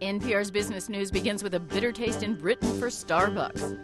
NPR's Business News begins with a bitter taste in Britain for Starbucks.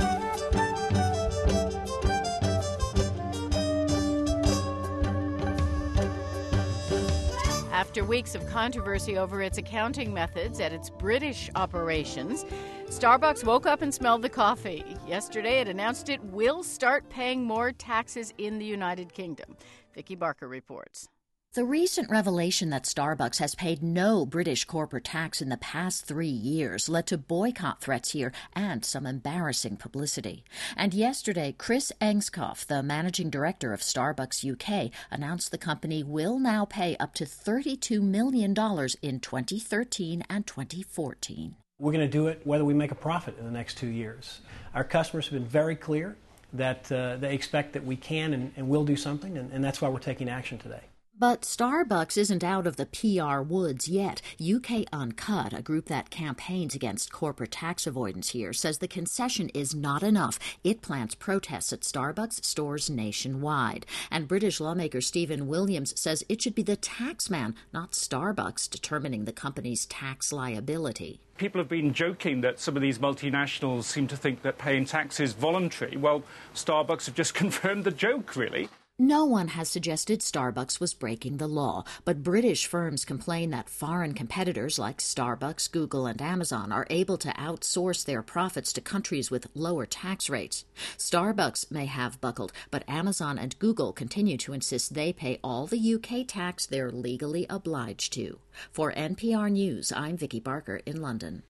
After weeks of controversy over its accounting methods at its British operations, Starbucks woke up and smelled the coffee. Yesterday, it announced it will start paying more taxes in the United Kingdom. Vicki Barker reports. The recent revelation that Starbucks has paid no British corporate tax in the past 3 years led to boycott threats here and some embarrassing publicity. And yesterday, Chris Engskov, the managing director of Starbucks UK, announced the company will now pay up to $32 million in 2013 and 2014. We're going to do it whether we make a profit in the next 2 years. Our customers have been very clear that they expect that we can and will do something, and that's why we're taking action today. But Starbucks isn't out of the PR woods yet. UK Uncut, a group that campaigns against corporate tax avoidance here, says the concession is not enough. It plans protests at Starbucks stores nationwide. And British lawmaker Stephen Williams says it should be the taxman, not Starbucks, determining the company's tax liability. People have been joking that some of these multinationals seem to think that paying tax is voluntary. Well, Starbucks have just confirmed the joke, really. No one has suggested Starbucks was breaking the law, but British firms complain that foreign competitors like Starbucks, Google, and Amazon are able to outsource their profits to countries with lower tax rates. Starbucks may have buckled, but Amazon and Google continue to insist they pay all the UK tax they're legally obliged to. For NPR News, I'm Vicki Barker in London.